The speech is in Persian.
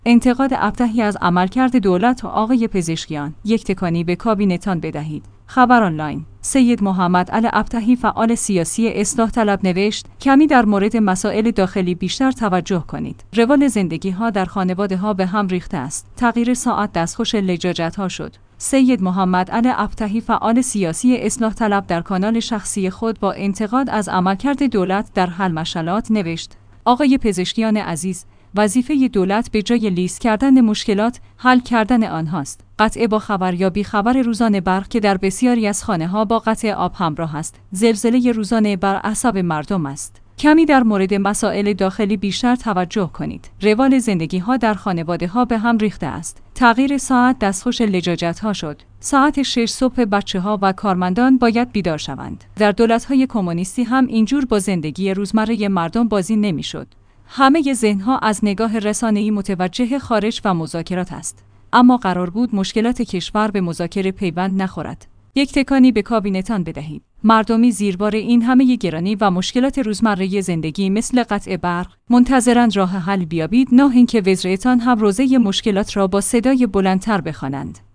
انتقاد ابطحی از عملکرد دولت و آقای پزشکیان. یک تکانی به کابینتان بدهید. خبر آنلاین. سید محمد علی ابطحی فعال سیاسی اصلاح طلب نوشت: کمی در مورد مسائل داخلی بیشتر توجه کنید. روال زندگی ها در خانواده ها به هم ریخته است. تغییر ساعت دستخوش لجاجت ها شد. سید محمد علی ابطحی فعال سیاسی اصلاح طلب در کانال شخصی خود با انتقاد از عملکرد دولت در حل مشکلات نوشت: آقای پزشکیان عزیز، وظیفه دولت به جای لیست کردن مشکلات، حل کردن آنهاست. قطع با خبر یا بیخبر روزانه برق که در بسیاری از خانه‌ها با قطع آب همراه است. زلزله روزانه بر اعصاب مردم است. کمی در مورد مسائل داخلی بیشتر توجه کنید. روال زندگی ها در خانواده ها به هم ریخته است. تغییر ساعت دستخوش لجاجت ها شد. ساعت 6 صبح بچه ها و کارمندان باید بیدار شوند. در دولت های کمونیستی هم اینجور با زندگی روزمره مردم بازی نمیشد. همه ذهن‌ها از نگاه رسانه‌ای متوجه خارج و مذاکرات است. اما قرار بود مشکلات کشور به مذاکره پیوند نخورد. یک تکانی به کابینتان بدهید. مردمی زیربار این همه گرانی و مشکلات روزمره زندگی مثل قطع برق منتظرند راه حل بیابید، نه اینکه وزرایتان هم روزه مشکلات را با صدای بلندتر بخوانند.